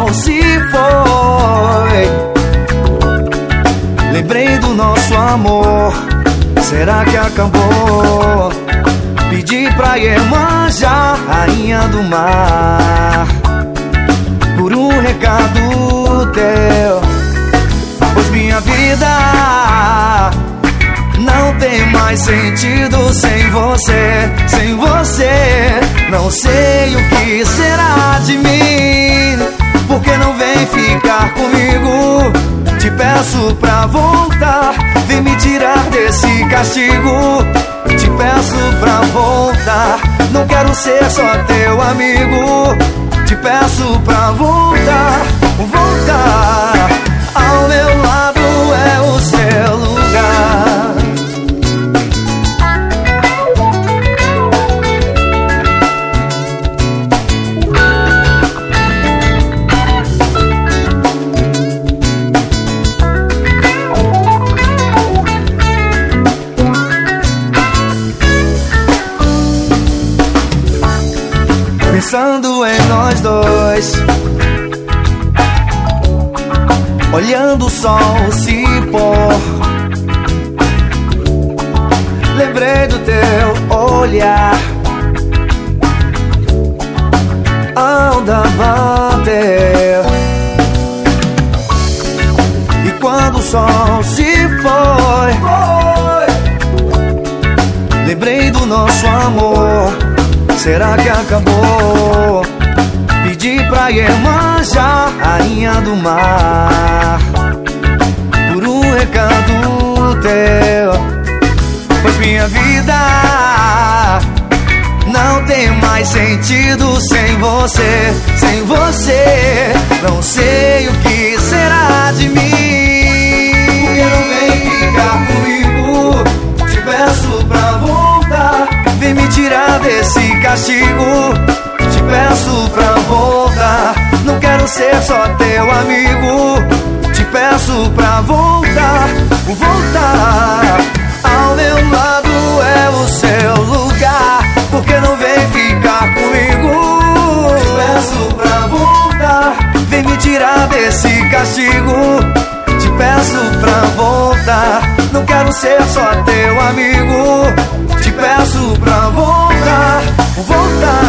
sol se foi. Lembrei do nosso amor, será que acabou? Pedi pra Iemanjá, rainha do mar, por um recado teu, pois minha vida não tem mais sentido sem você, sem você. Não sei o que será de mim, porque não vem ficar comigo. Te peço pra voltar, vem me tirar desse castigo. Te peço pra voltar, não quero ser só teu amigo. Te peço pra voltar, voltar. Ao meu lado é o seu lugar. Pensando em nós dois, olhando o sol se pôr. Lembrei do teu olhar, a onda bateu. E quando o sol se foi, lembrei do nosso amor, será que acabou? Pedi pra Iemanjá, rainha do mar, por um recado teu, pois minha vida não tem mais sentido sem você, sem você. Não sei o que será de mim, porque não vem ficar comigo. Te peço pra voltar, vem me tirar desse castigo. Te peço pra voltar, não quero ser só teu amigo. Te peço pra voltar, voltar. Ao meu lado é o seu lugar, porque não vem ficar comigo. Te peço pra voltar, vem me tirar desse castigo. Te peço pra voltar, não quero ser só teu amigo. Te peço pra voltar, voltar.